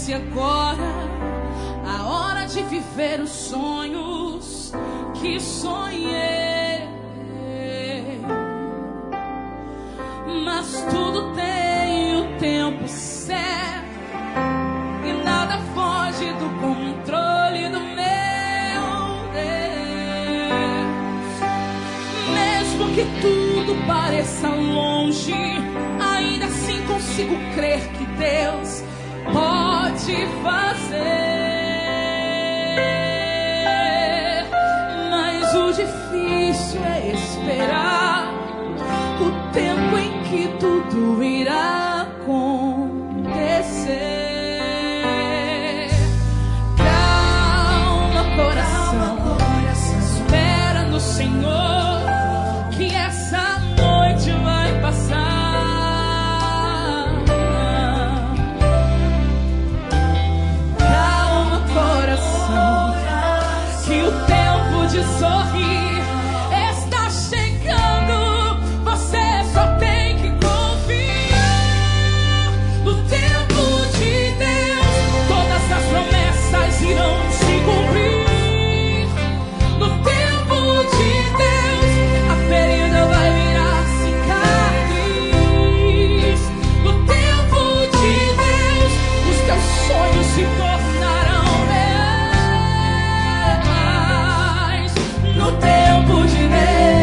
chegou-se agora a hora de viver os sonhos que sonhei. Mas tudo tem o tempo certo e nada foge do controle do meu Deus. Mesmo que tudo pareça longe, ainda assim consigo crer que Deus pode fazer. Mas o difícil é esperar o tempo em que tudo irá acontecer. Calma, coração, espera no Senhor, que essa noite vai passar. Calma, coração, que o tempo de sorrir está chegando. Você só tem que confiar no tempo de Deus. Todas as promessas irão se cumprir. No tempo de Deus, a ferida vai virar cicatriz. No tempo de Deus, os teus sonhos se tornarão reais. No tempo de Deus.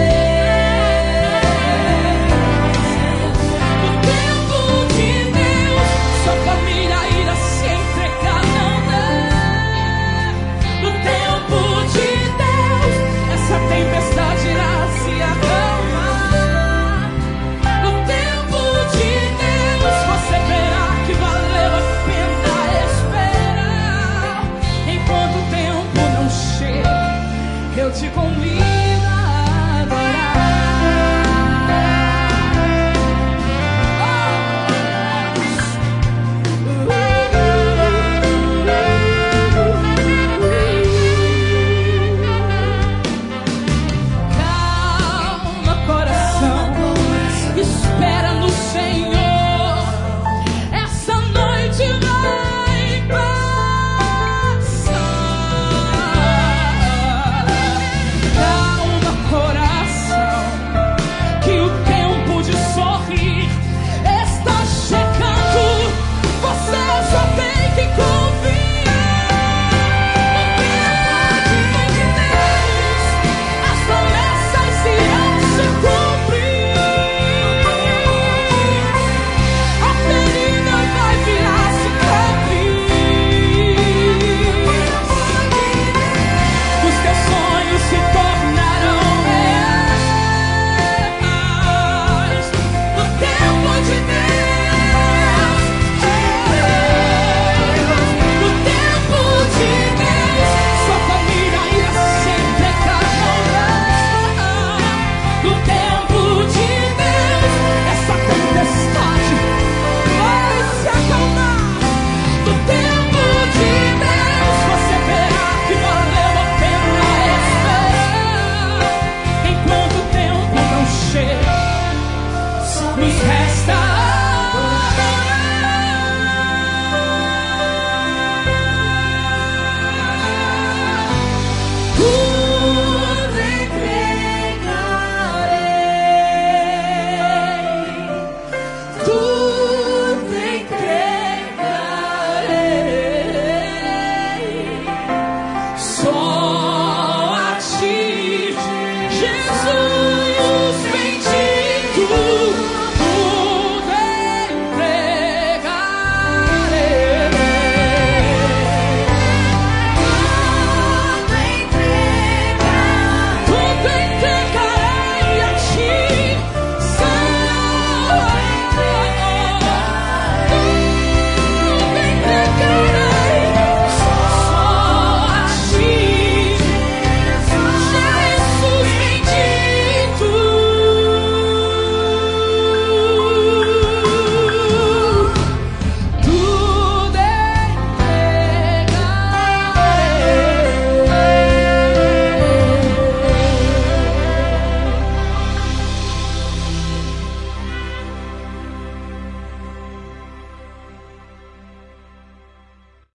Tempestade irá se acalmar. No tempo de Deus, você verá que valeu a pena esperar. Enquanto o tempo não chega, eu te convido a nos